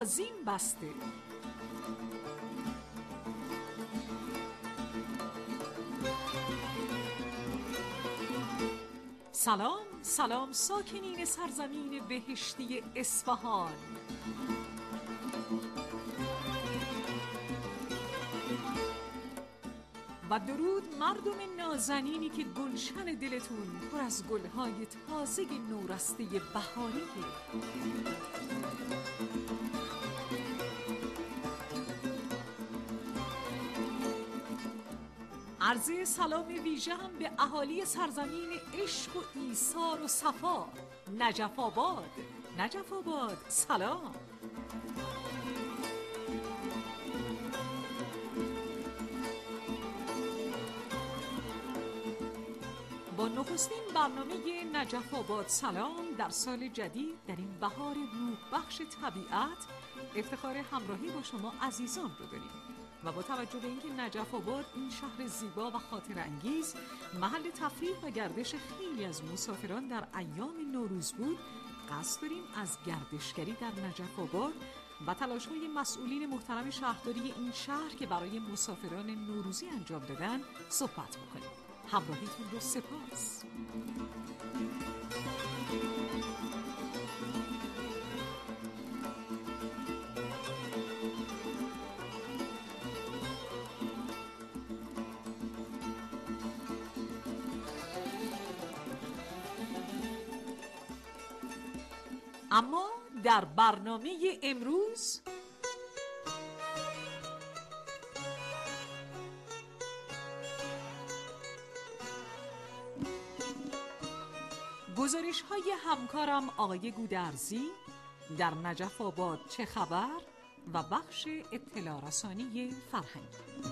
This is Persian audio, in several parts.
آذین بسته. سلام سلام ساکنین سرزمین بهشتی اصفهان. و درود مردم نازنینی که گلشن دلتون پر از گلهای تازه نورسته بهاریه. عرض سلام ویژه هم به اهالی سرزمین عشق و ایثار و صفا، نجف آباد. نجف آباد سلام. با نخستین برنامه نجف آباد سلام در سال جدید در این بهار روح بخش طبیعت افتخار همراهی با شما عزیزان رو داریم و با توجه به اینکه نجف آباد این شهر زیبا و خاطر انگیز محل تفریح و گردش خیلی از مسافران در ایام نوروز بود، قصد داریم از گردشگری در نجف آباد و تلاش‌های مسئولین محترم شهرداری این شهر که برای مسافران نوروزی انجام دادن صحبت بکنیم. همراهیتون رو سپاس. اما در برنامه امروز گزارش های همکارم آقای گودرزی در نجف آباد چه خبر و بخش اطلاع رسانی فرهنگی.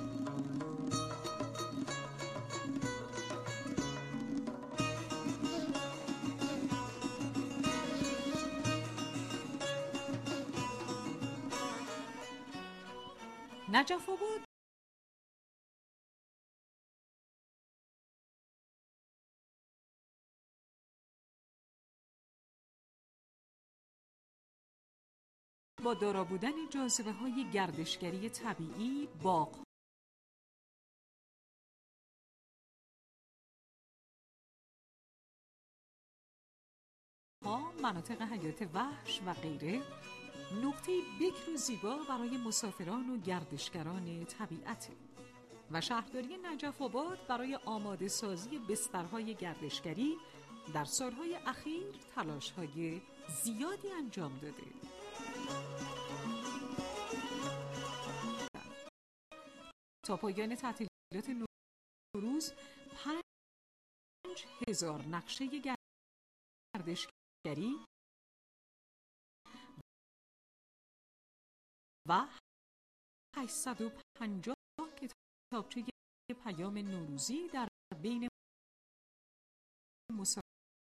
نجف آباد با دارا بودن جاذبه‌های گردشگری طبیعی، باغ ها، مناطق حیات وحش و غیره، نقطه بکر و زیبا برای مسافران و گردشگران طبیعته و شهرداری نجف آباد برای آماده سازی بسترهای گردشگری در سالهای اخیر تلاش‌های زیادی انجام داده. تا پایان تعطیلات نوروز 5000 نقشه گردشگری و 850 کتابچه پیام نوروزی در بین مسافرین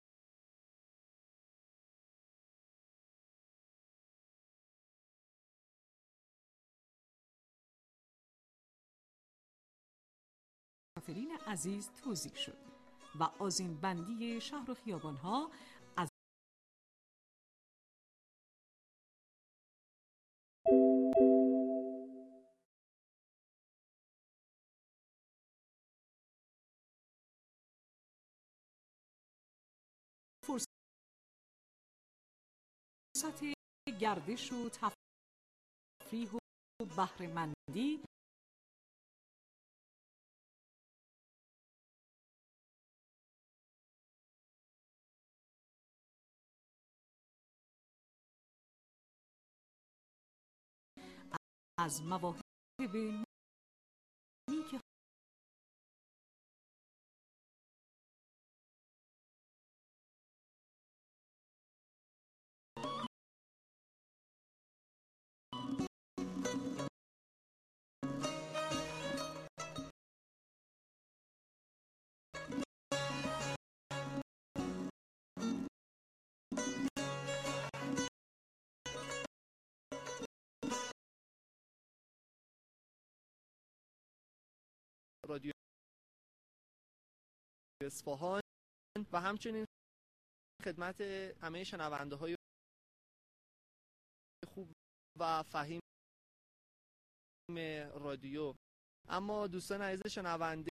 عزیز توزیع شد و آذین بندی شهر و خیابان‌ها از فرصت گردش و تفریح و بهره‌مندی از مواهب نیک رادیو اصفهان و همچنین خدمت همه شنونده های خوب و فهیم رادیو. اما دوستان عزیز شنونده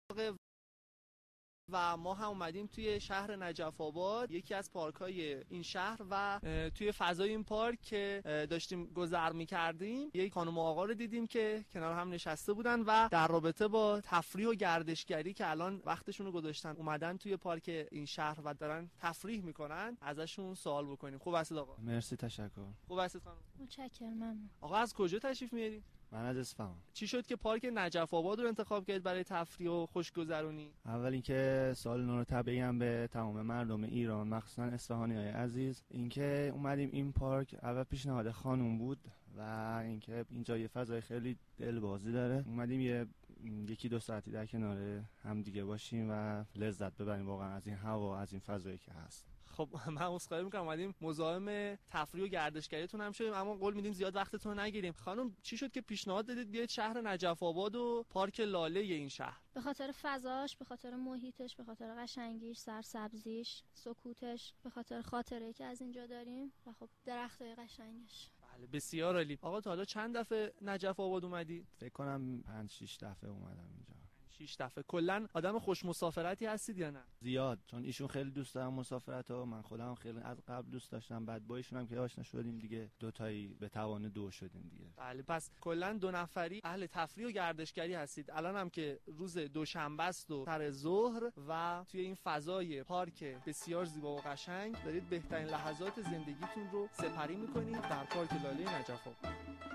و ما هم اومدیم توی شهر نجف آباد، یکی از پارک‌های این شهر، و توی فضای این پارک که داشتیم گذر می‌کردیم یک خانم و آقا رو دیدیم که کنار هم نشسته بودن و در رابطه با تفریح و گردشگری که الان وقتشون رو گذاشتن اومدن توی پارک این شهر و دارن تفریح می‌کنن ازشون سوال بکنیم. خوب هستید آقا؟ مرسی، تشکر. خوب هستید خانم؟ متشکرم. ممنون. آقا از کجا تشریف میارید؟ من از اصفهان. چی شد که پارک نجف آباد رو انتخاب کردید برای تفریح و خوشگذرونی؟ اول اینکه سال نو رو تبریکم به تمام مردم ایران، مخصوصا اصفهانی‌های عزیز. اینکه اومدیم این پارک اول پیشنهاد خانم بود و اینکه اینجا یه فضای خیلی دلبازی داره. اومدیم یکی دو ساعتی در کنار هم دیگه باشیم و لذت ببریم واقعا از این هوا، از این فضایی که هست. خب من عذرخواهی می‌کنم اومدیم مزاحم تفریح و گردشگریتون هم شدیم، اما قول میدیم زیاد وقتتون رو نگیریم. خانم چی شد که پیشنهاد دادید بیاید شهر نجف آباد و پارک لاله این شهر؟ به خاطر فضاش، به خاطر محیطش، به خاطر قشنگیش، سرسبزیش، سکوتش، به خاطر خاطره‌ای که از اینجا داریم و خب درختای قشنگش. بله بسیار عالی. آقا تا حالا چند دفعه نجف آباد اومدی؟ فکر کنم 5-6 دفعه اومدم اینجا. 6 دفعه. کلا آدم خوش مسافرتی هستید یا نه؟ زیاد، چون ایشون خیلی دوست دارم مسافرتو، من خودم خیلی از قبل دوست داشتم، بعد با ایشون هم که آشنا شدیم دیگه دوتایی به توان دو شدیم دیگه. بله، پس کلا دو نفری اهل تفریح و گردشگری هستید. الان هم که روز دوشنبه است و سر ظهر و توی این فضای پارک بسیار زیبا و قشنگ دارید بهترین لحظات زندگیتون رو سپری می‌کنید در پارک لاله نجف آباد.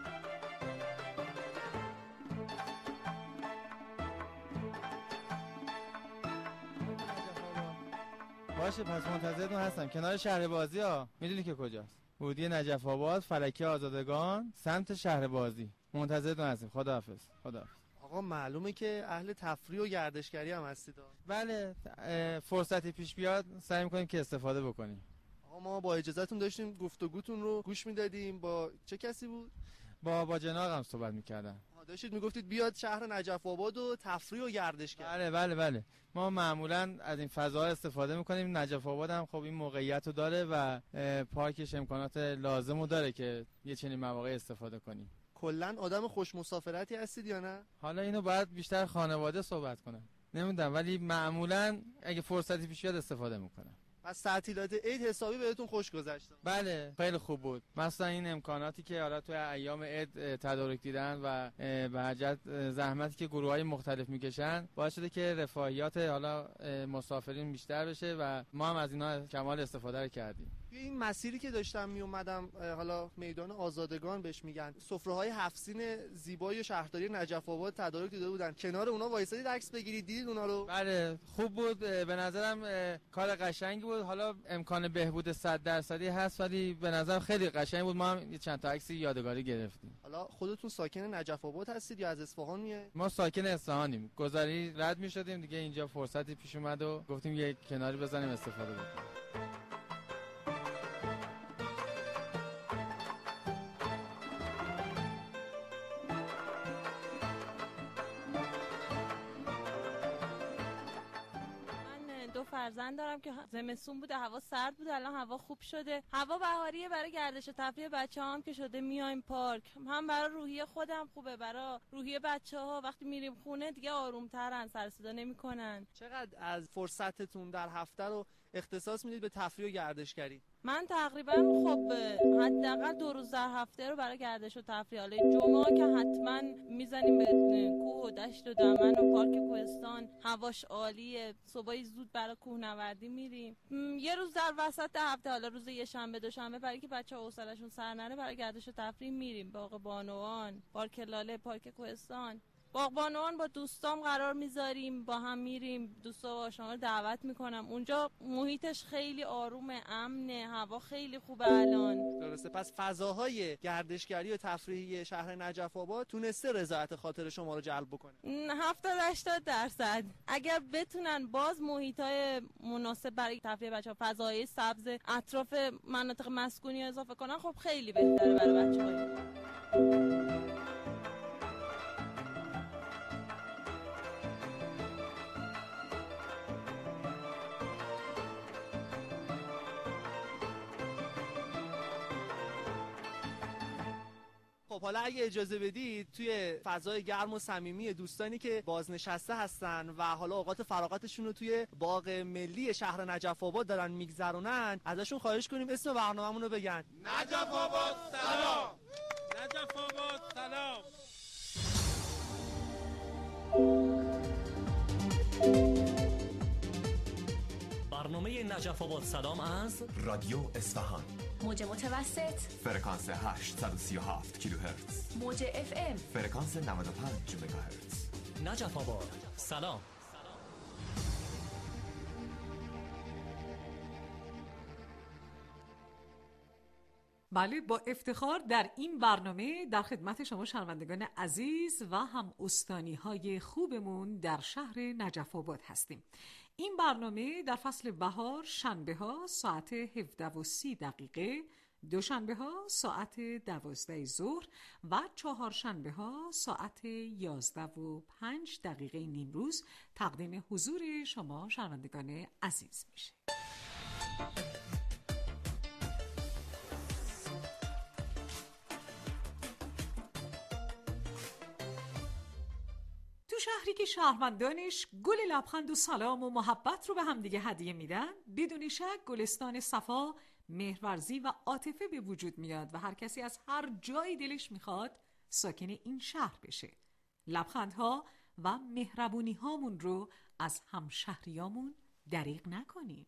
باشه، پس منتظرتون هستم کنار شهر بازی ها. میدونی که کجاست؟ ورودی نجف آباد، فلکی آزادگان، سمت شهر بازی. منتظرتون هستیم. خداحافظ. خداحافظ. آقا معلومه که اهل تفریح و گردشگری هم هستید. بله، فرصتی پیش بیاد سعی می‌کنیم که استفاده بکنیم. آقا ما با اجازهتون داشتیم گفتگوتون رو گوش میدادیم. با چه کسی بود؟ با جناقم صحبت می‌کردم. داشتید میگفتید بیاد شهر نجف آباد و تفریح و گردشگری. بله. ما معمولا از این فضا استفاده میکنیم. نجف آباد هم خب این موقعیت رو داره و پارکش امکانات لازم رو داره که یه چنین مواقع استفاده کنیم. کلا آدم خوش مسافرتی هستید یا نه؟ حالا اینو باید بیشتر خانواده صحبت کنن، نمیدونم، ولی معمولا اگه فرصتی پیش بیاد استفاده میکنم. پس تعطیلات عید حسابی بهتون خوش گذشت؟ بله خیلی خوب بود. مثلا این امکاناتی که حالا توی ایام عید تدارک دیدن و به حجت زحمتی که گروه‌های مختلف میکشن باعث شده که رفاهیات حالا مسافرین بیشتر بشه و ما هم از اینا کمال استفاده رو کردیم. این مسیری که داشتم می اومدم، حالا میدان آزادگان بهش میگن، سفره‌های 7 سین زیبای شهرداری نجف آباد تدارک دیده بودن. کنار اونا وایسادید عکس بگیرید، دیدید اونا رو؟ بله خوب بود. به نظرم کار قشنگی بود. حالا امکان بهبود 100% هست ولی به نظر خیلی قشنگ بود. ما هم چند تا عکس یادگاری گرفتیم. حالا خودتون ساکن نجف آباد هستید یا از اصفهان میایید؟ ما ساکن اصفهانیم. گذاری رد می‌شدیم دیگه، اینجا فرصتی پیش اومد و گفتیم یک کناری بزنیم استفاده بکنیم. فرزند دارم که زمستون بوده، هوا سرد بوده، الان هوا خوب شده، هوا بهاریه. برای گردش و تفریح بچه‌هام که شده میایم پارک، هم برای روحیه خودم خوبه، برای روحیه بچه‌ها. وقتی میریم خونه دیگه آروم‌ترن، سر صدا نمی‌کنن. چقدر از فرصتتون در هفته رو اختصاص میدید به تفریح و گردشگری؟ من تقریبا خب حداقل 2 روز در هفته رو برای گردش و تفریح. حالا جمعه که حتما میزنیم به کوه و دشت و دمن و پارک کوهستان، هواش عالیه. صبح زود برای کوهنوردی میریم. یه روز در وسط هفته، حالا روز یه شنبه دوشنبه، برای که بچه‌ها حوصله‌شون سر نره، برای گردش و تفریح میریم باغ بانوان، پارک لاله، پارک کوهستان. باغ بانوان با دوستام قرار میذاریم، با هم میریم، دوستا با شما رو دعوت میکنم. اونجا محیطش خیلی آرومه، امنه، هوا خیلی خوبه الان. درسته. پس فضاهای گردشگری و تفریحی شهر نجف آباد تونسته رضایت خاطر شما رو جلب بکنه؟ 70-80%. اگر بتونن باز محیطای مناسب برای تفریح بچه‌ها، فضای سبز اطراف مناطق مسکونی اضافه کنن، خب خیلی بهتره برای بچه‌ها. خب حالا اگه اجازه بدید توی فضای گرم و صمیمی دوستانی که بازنشسته هستن و حالا اوقات فراغتشون رو توی باغ ملی شهر نجف آباد دارن میگذرونن، ازشون خواهش کنیم اسم برنامه‌مون رو بگن. نجف آباد سلام. نجف آباد سلام. برنامه نجف آباد سلام از رادیو اصفهان، موج متوسط فرکانس 837 کیلوهرتز، موج FM فرکانس 95 مگاهرتز. نجف آباد سلام. بله، با افتخار در این برنامه در خدمت شما شنوندگان عزیز و هم استانی‌های خوبمون در شهر نجف آباد هستیم. این برنامه در فصل بهار شنبه‌ها ساعت 17:30، دوشنبه‌ها ساعت 12 ظهر و چهارشنبه‌ها ساعت 11:05 نیمروز تقدیم حضور شما شنوندگان عزیز میشه. تو شهری که شهروندانش گل لبخند و سلام و محبت رو به همدیگه هدیه میدن، بدون شک گلستان صفا، مهرورزی و عاطفه به وجود میاد و هر کسی از هر جایی دلش میخواد ساکن این شهر بشه. لبخندها و مهربونی هامون رو از همشهریامون دریغ نکنیم.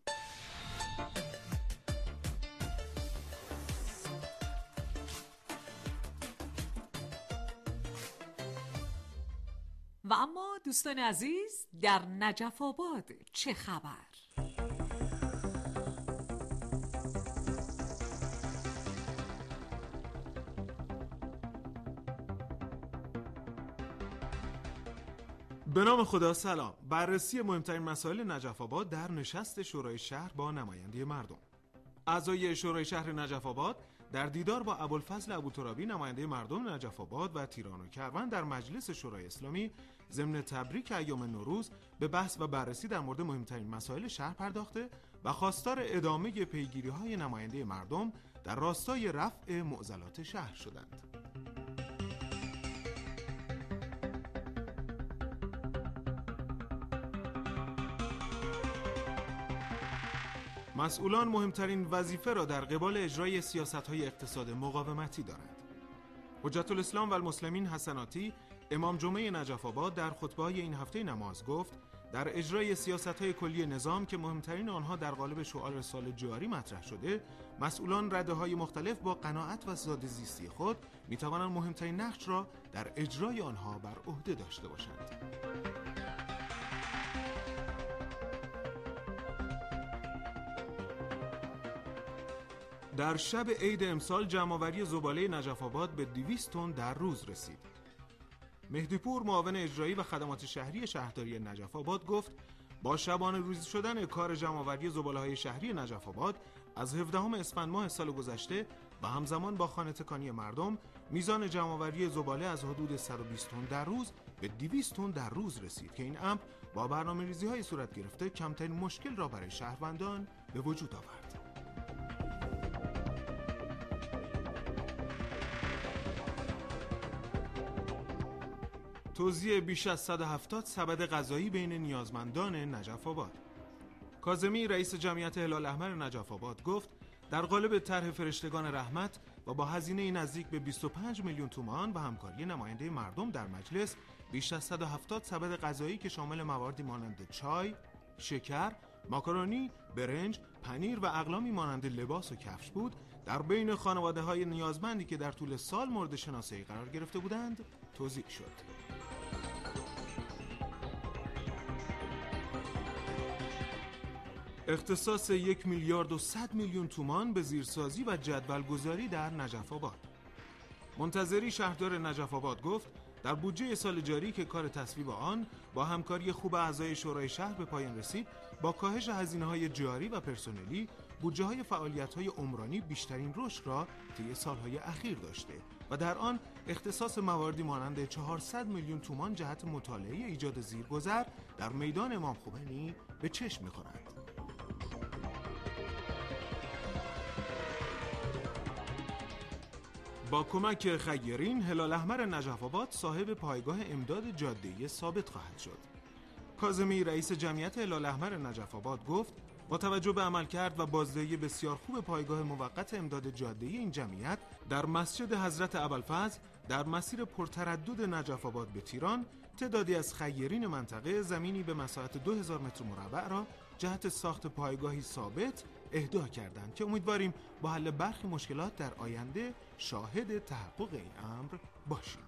و اما دوستان عزیز، در نجف آباد چه خبر؟ به نام خدا. سلام. بررسی مهمترین مسائل نجف آباد در نشست شورای شهر با نماینده مردم. اعضای شورای شهر نجف آباد در دیدار با ابوالفضل ابوترابی نماینده مردم نجف آباد و تیران و کروان در مجلس شورای اسلامی ضمن تبریک ایام نوروز به بحث و بررسی در مورد مهمترین مسائل شهر پرداخته و خواستار ادامه پیگیری‌های نماینده مردم در راستای رفع معضلات شهر شدند. مسئولان مهمترین وظیفه را در قبال اجرای سیاست‌های اقتصاد مقاومتی دارند. حجت الاسلام و المسلمین حسناتی، امام جمعه نجف آباد، در خطبه‌های این هفته نماز گفت در اجرای سیاست‌های کلی نظام که مهمترین آنها در قالب شعار سال جاری مطرح شده، مسئولان رده‌های مختلف با قناعت و ساده زیستی خود می‌توانند مهمترین نقش را در اجرای آنها بر عهده داشته باشند. در شب عید امسال جمع‌آوری زباله نجف آباد به 200 تن در روز رسید. مهدی پور، معاون اجرایی و خدمات شهری شهرداری نجف آباد گفت با شبانه روزی شدن کار جمع‌آوری زباله‌های شهری نجف آباد از 17 اسفند ماه سال گذشته و همزمان با خانه‌تکانی مردم، میزان جمع‌آوری زباله از حدود 120 تن در روز به 200 تن در روز رسید که این امر با برنامه‌ریزی‌های صورت گرفته کمترین مشکل را برای شهروندان به وجود آورد. توزیع بیش از 170 سبد غذایی بین نیازمندان نجف آباد. کاظمی، رئیس جمعیت هلال احمر نجف آباد گفت در قالب طرح فرشتگان رحمت و با هزینه نزدیک به 25 میلیون تومان و همکاری نماینده مردم در مجلس، بیش از 170 سبد غذایی که شامل مواردی مانند چای، شکر، ماکارونی، برنج، پنیر و اقلامی مانند لباس و کفش بود، در بین خانواده‌های نیازمندی که در طول سال مورد شناسایی قرار گرفته بودند توزیع شد. اختصاص 1 میلیارد و 100 میلیون تومان به زیرسازی و جدولگذاری در نجف آباد. منتظری، شهردار نجف آباد گفت در بودجه سال جاری که کار تصویب آن با همکاری خوب اعضای شورای شهر به پایان رسید، با کاهش هزینه‌های جاری و پرسنلی، بودجه‌های فعالیت‌های عمرانی بیشترین رشد را طی سال‌های اخیر داشته و در آن اختصاص مواردی مانند 400 میلیون تومان جهت مطالعه ایجاد زیرگذر در میدان امام خمینی به چشم می‌خورد. با کمک خیرین، هلال احمر نجف آباد صاحب پایگاه امداد جاده‌ای ثابت خواهد شد. کاظمی رئیس جمعیت هلال احمر نجف آباد گفت با توجه به عملکرد و بازدهی بسیار خوب پایگاه موقت امداد جاده‌ای این جمعیت در مسجد حضرت ابوالفضل در مسیر پرتردد نجف آباد به تیران، تعدادی از خیرین منطقه زمینی به مساحت 2000 متر مربع را جهت ساخت پایگاهی ثابت اهدا کردند که امیدواریم با حل برخی مشکلات در آینده شاهد تحقق این امر باشیم.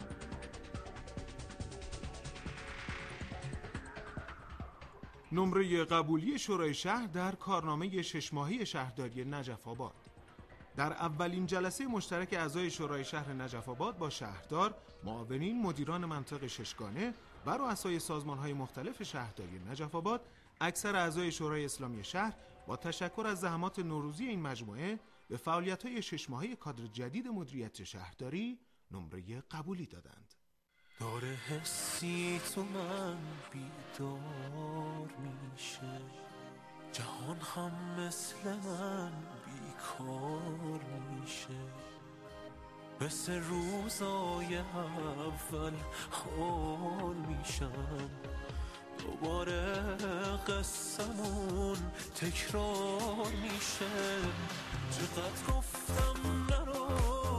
نمره قبولی شورای شهر در کارنامه 6 ماهه شهرداری نجف آباد. در اولین جلسه مشترک اعضای شورای شهر نجف آباد با شهردار، معاونین، مدیران منطقه ششگانه و رؤسای سازمان‌های مختلف شهرداری نجف آباد، اکثر اعضای شورای اسلامی شهر با تشکر از زحمات نوروزی این مجموعه به فعالیت‌های 6 ماهه کادر جدید مدیریت شهرداری نمره قبولی دادند. داره حسی تو من بیدار میشه، جهان هم مثل من بیکار میشه، مثل روزای اول حال میشم، دوباره قصمون تکرار میشه. چقدر گفتم نرو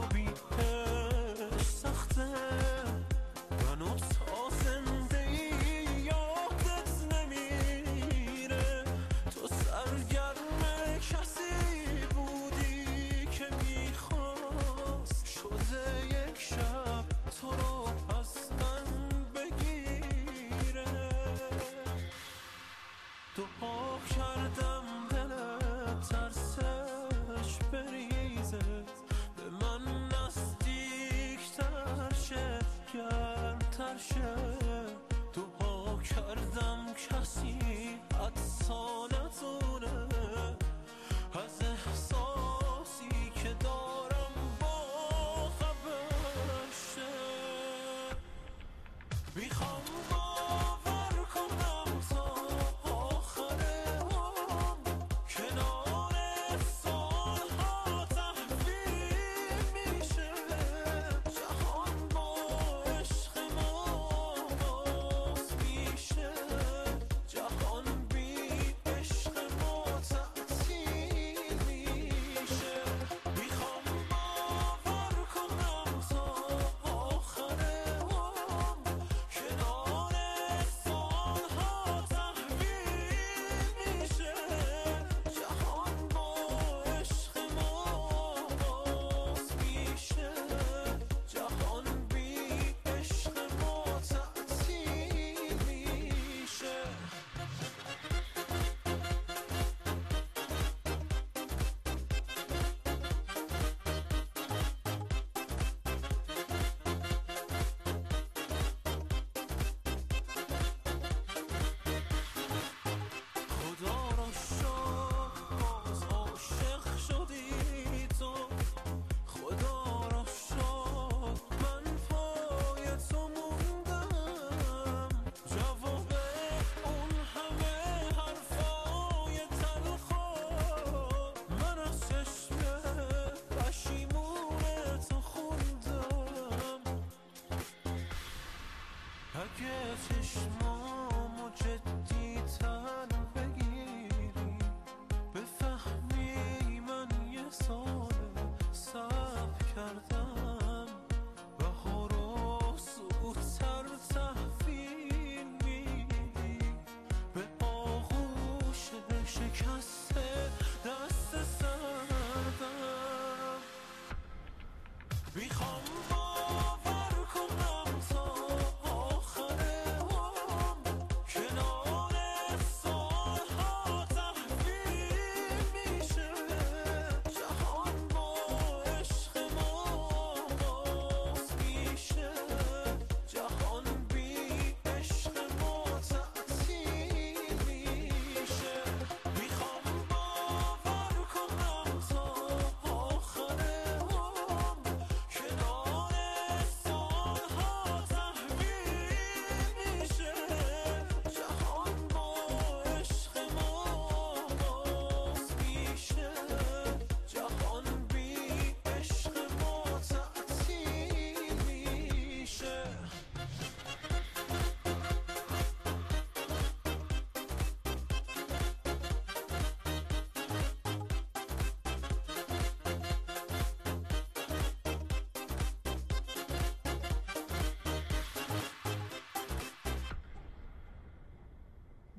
بیش سخته، منو تا زندگی یادت نمیره، تو سرگرم کسی بودی که میخواست شده یک شب تو رو از من بگیره. دعا کردم دلت ترسش بریزه، به من نزدیکتر شه، گرمتر شه. دعا کردم کسی حدسا نتونه از احساسی که دارم با خبر شه. میخوام باور کنم تا آخر عمر، کنار سالها تحویل میشه، جهان با عشق ما باز میشه، جهان بی عشق ما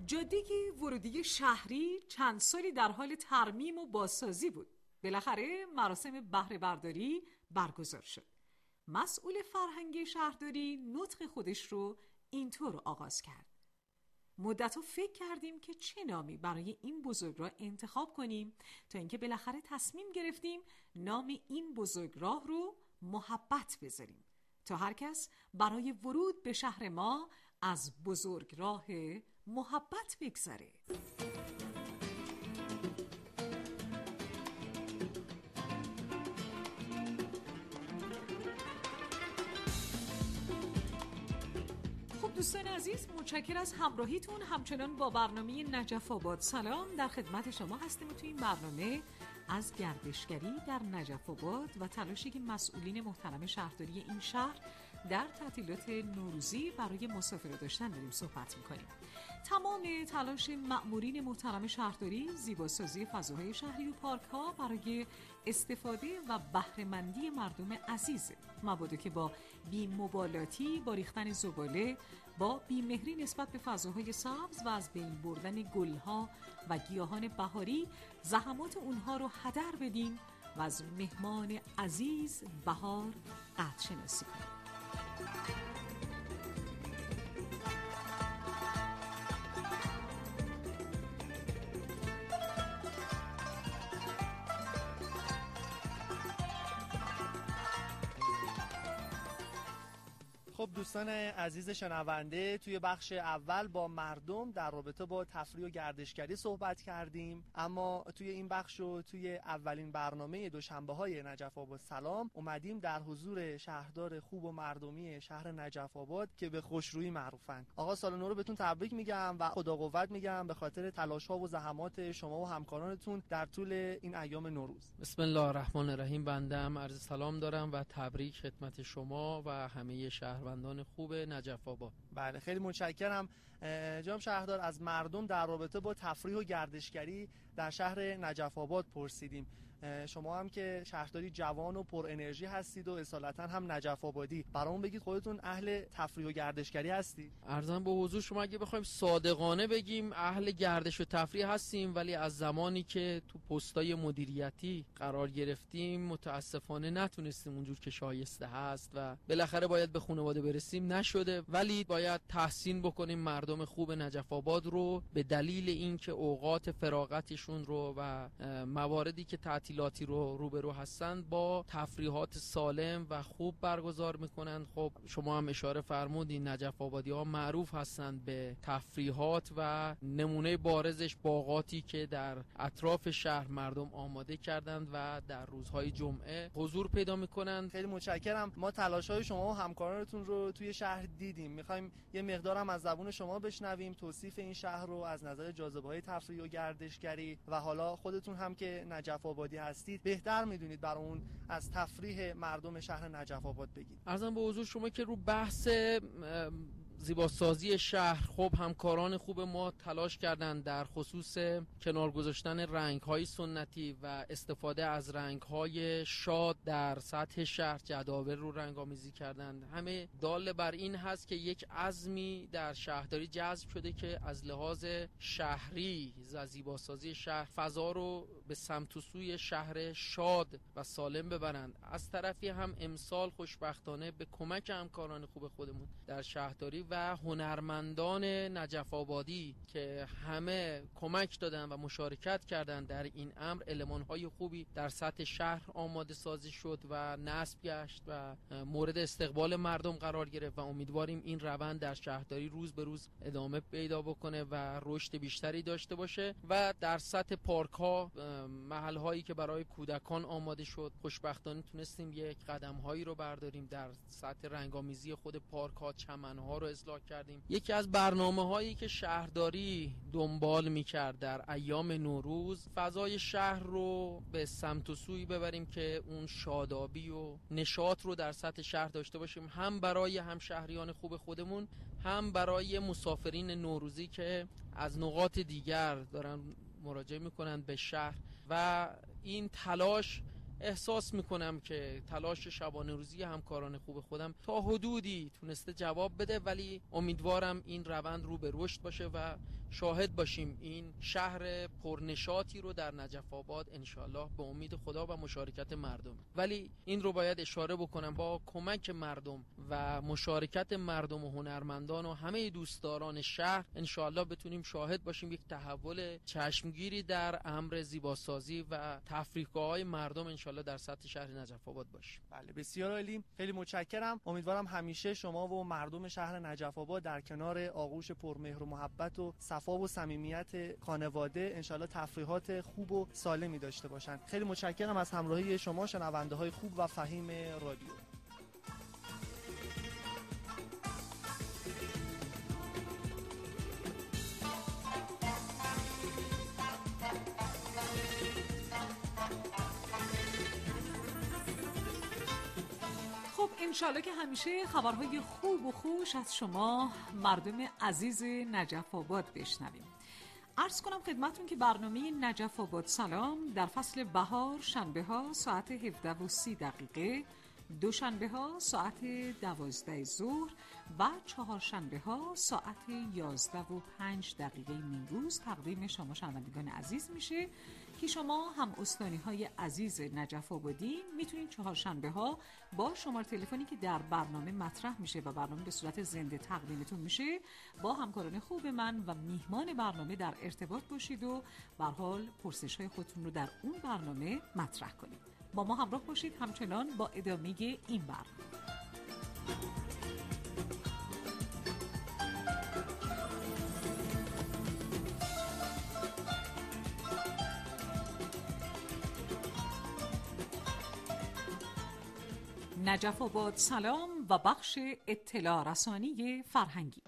جاده ورودی شهری چند سالی در حال ترمیم و بازسازی بود. بالاخره مراسم بهره برداری برگزار شد. مسئول فرهنگی شهرداری نطق خودش رو اینطور آغاز کرد: مدت‌ها فکر کردیم که چه نامی برای این بزرگراه انتخاب کنیم تا اینکه بالاخره تصمیم گرفتیم نام این بزرگراه رو محبت بذاریم تا هر کس برای ورود به شهر ما از بزرگراه محبت بگذره. دوستان عزیز، متشکر از همراهیتون. همچنان با برنامه نجف آباد سلام در خدمت شما هستیم و توی این برنامه از گردشگری در نجف آباد و تلاشی که مسئولین محترم شهرداری این شهر در تعطیلات نوروزی برای مسافر داشتن داریم صحبت میکنیم. تمام تلاش مأمورین محترم شهرداری زیباسازی فضاهای شهری و پارک ها برای استفاده و بهره‌مندی مردم عزیزه، مبادا که با بی‌مبالاتی با ریختن زباله، با بی‌مهری نسبت به فضاهای سبز و از بین بردن گلها و گیاهان بهاری زحمات اونها رو هدر بدیم و از مهمان عزیز بهار قدرشناسی کنیم. خب دوستان عزیز شنونده، توی بخش اول با مردم در رابطه با تفریح و گردشگری صحبت کردیم، اما توی این بخش و توی اولین برنامه دوشنبه‌های نجف آباد سلام اومدیم در حضور شهردار خوب و مردمی شهر نجف آباد که به خوشرویی معروفن. آقا سال نو رو بهتون تبریک میگم و خدا قوت میگم به خاطر تلاش‌ها و زحمات شما و همکارانتون در طول این ایام نوروز. بسم الله الرحمن الرحیم. بنده عرض سلام دارم و تبریک خدمت شما و همه شهروندان خوب نجف آباد. بله خیلی متشکرم جناب شهردار. از مردم در رابطه با تفریح و گردشگری در شهر نجف آباد پرسیدیم. شما هم که شهرداری جوان و پر انرژی هستید و اصالتا هم نجف آبادی، برامون بگید خودتون اهل تفریح و گردشگری هستید؟ عرضم به حضور شما اگه بخوایم صادقانه بگیم اهل گردش و تفریح هستیم، ولی از زمانی که تو پستای مدیریتی قرار گرفتیم متاسفانه نتونستیم اونجور که شایسته هست و بالاخره باید به خانواده برسیم، نشده. ولی باید تحسین بکنیم مردم خوب نجف آباد رو به دلیل اینکه اوقات فراغتشون رو و مواردی که تعطیلاتی رو روبرو هستن با تفریحات سالم و خوب برگزار میکنن. خب شما هم اشاره فرمودین نجف آبادی ها معروف هستند به تفریحات و نمونه بارزش باغاتی که در اطراف شهر مردم آماده کردند و در روزهای جمعه حضور پیدا میکنند. خیلی متشکرم. ما تلاش‌های شما و همکارانتون رو توی شهر دیدیم. میخوایم یه مقدارم از زبون شما بشنویم توصیف این شهر رو از نظر جاذبه‌های تفریحی و گردشگری و حالا خودتون هم که نجف آبادی هستید بهتر میدونید برای اون از تفریح مردم شهر نجف آباد بگید. عرضم به حضور شما که رو بحث زیباسازی شهر خب همکاران خوب ما تلاش کردند در خصوص کنار گذاشتن رنگ‌های سنتی و استفاده از رنگ‌های شاد در سطح شهر، جداول رو رنگ‌آمیزی کردند. همه دال بر این هست که یک عزمی در شهرداری جذب شده که از لحاظ شهری و زیباسازی شهر فضا رو به سمت و سوی شهر شاد و سالم ببرند. از طرفی هم امسال خوشبختانه به کمک همکاران خوب خودمون در شهرداری و هنرمندان نجف آبادی که همه کمک دادن و مشارکت کردن در این امر، المان‌های خوبی در سطح شهر آماده سازی شد و نصب گشت و مورد استقبال مردم قرار گرفت و امیدواریم این روند در شهرداری روز به روز ادامه پیدا بکنه و رشد بیشتری داشته باشه. و در سطح پارک ها، محل هایی که برای کودکان آماده شد، خوشبختانه تونستیم یک قدم هایی رو برداریم در سطح رنگامیزی خود پارک ها، چمن ها رو اصلاح کردیم. یکی از برنامه هایی که شهرداری دنبال میکرد در ایام نوروز، فضای شهر رو به سمت و سوی ببریم که اون شادابی و نشاط رو در سطح شهر داشته باشیم، هم برای همشهریان خوب خودمون، هم برای مسافرین نوروزی که از نقاط دیگر دارن مراجعه میکنن به شهر. و این تلاش احساس میکنم که تلاش شبانه روزی همکاران خوب خودم تا حدودی تونسته جواب بده، ولی امیدوارم این روند رو به رشد باشه و شاهد باشیم این شهر پرنشاطی رو در نجف آباد انشالله به امید خدا و مشارکت مردم. ولی این رو باید اشاره بکنم با کمک مردم و مشارکت مردم و هنرمندان و همه دوستداران شهر انشالله بتونیم شاهد باشیم یک تحول چشمگیری در امر زیباسازی و تفریحگاه‌های مردم انشالله در سطح شهر نجف آباد باشه. بله بسیار عالی، خیلی متشکرم. امیدوارم همیشه شما و مردم شهر نجف آباد در کنار آغوش پرمهر و محبت و صفا و صمیمیت خانواده انشالله تفریحات خوب و سالمی داشته باشن. خیلی متشکرم از همراهی شما شنونده های خوب و فهیم رادیو. خب انشالله که همیشه خبرهای خوب و خوش از شما مردم عزیز نجف آباد بشنویم. عرض کنم خدمتون که برنامه نجف آباد سلام در فصل بهار شنبه ها ساعت 17:30، دوشنبه ها ساعت 12 ظهر و چهارشنبه ها ساعت 11:05 نیمروز تقدیم شما شنوندگان عزیز میشه که شما هم استانی های عزیز نجف آبادی میتونید چهارشنبه ها با شماره تلفنی که در برنامه مطرح میشه و برنامه به صورت زنده تقدیمتون میشه با همکاران خوب من و میهمان برنامه در ارتباط باشید و به هر حال پرسش های خودتون رو در اون برنامه مطرح کنید. با ما همراه باشید همچنان با ادامه این برنامه. نجف آباد سلام و بخش اطلاع رسانی فرهنگی.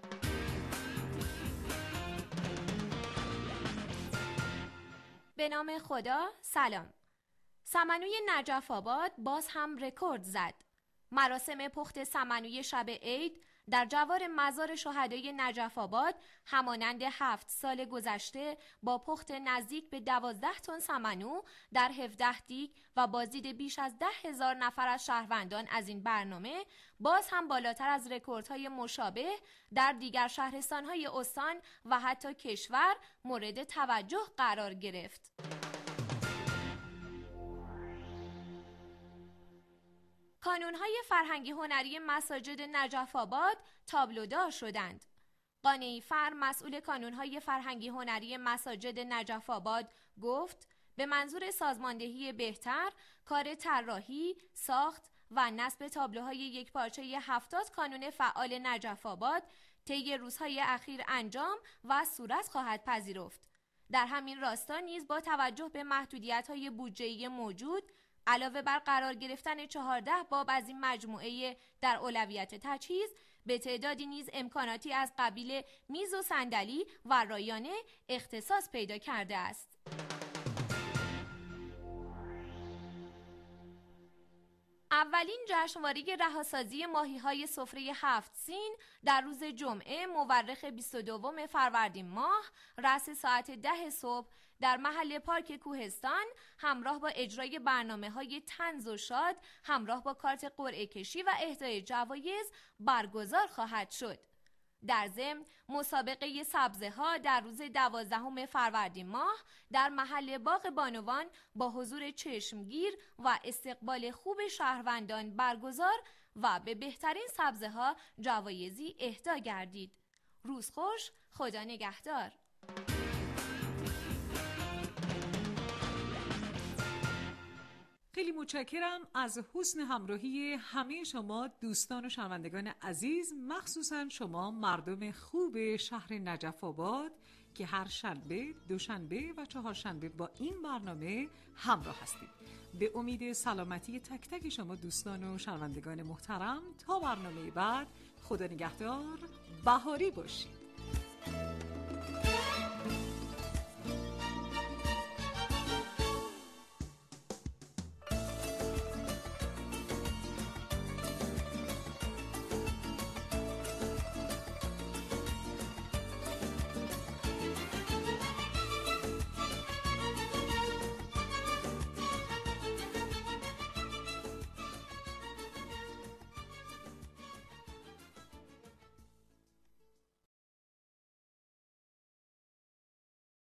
به نام خدا سلام. سمنوی نجف آباد باز هم رکورد زد. مراسم پخت سمنوی شب عید در جوار مزار شهدای نجف آباد همانند 7 سال گذشته با پخت نزدیک به 12 تن سمنو در 17 دیگ و بازدید بیش از 10,000 نفر از شهروندان از این برنامه باز هم بالاتر از رکوردهای مشابه در دیگر شهرستان‌های استان و حتی کشور مورد توجه قرار گرفت. کانون‌های فرهنگی هنری مساجد نجف آباد تابلودار شدند. قانعی فر مسئول کانون‌های فرهنگی هنری مساجد نجف آباد گفت به منظور سازماندهی بهتر کار طراحی، ساخت و نصب تابلوهای یکپارچه 70 کانون فعال نجف آباد طی روزهای اخیر انجام و صورت خواهد پذیرفت. در همین راستا نیز با توجه به محدودیت‌های بودجه‌ای موجود علاوه بر قرار گرفتن 14 باب از این مجموعه در اولویت تجهیز، به تعدادی نیز امکاناتی از قبیل میز و صندلی و رایانه اختصاص پیدا کرده است. اولین جشنواره رهاسازی ماهی‌های سفره 7 سین در روز جمعه مورخ 22 فروردین ماه رأس ساعت 10 صبح در محل پارک کوهستان همراه با اجرای برنامه‌های طنز و شاد همراه با کارت قرعه کشی و اهدای جوایز برگزار خواهد شد. در ضمن مسابقه سبزه‌ها در روز 12 فروردین ماه در محل باغ بانوان با حضور چشمگیر و استقبال خوب شهروندان برگزار و به بهترین سبزه‌ها جوایزی اهدا گردید. روز خوش، خدا نگهدار. خیلی متشکرم از حسن همراهی همه شما دوستان و شنوندگان عزیز، مخصوصا شما مردم خوب شهر نجف آباد که هر شنبه، دوشنبه و چهارشنبه با این برنامه همراه هستید. به امید سلامتی تک تک شما دوستان و شنوندگان محترم تا برنامه بعد، خدا نگهدار، بهاری باشید.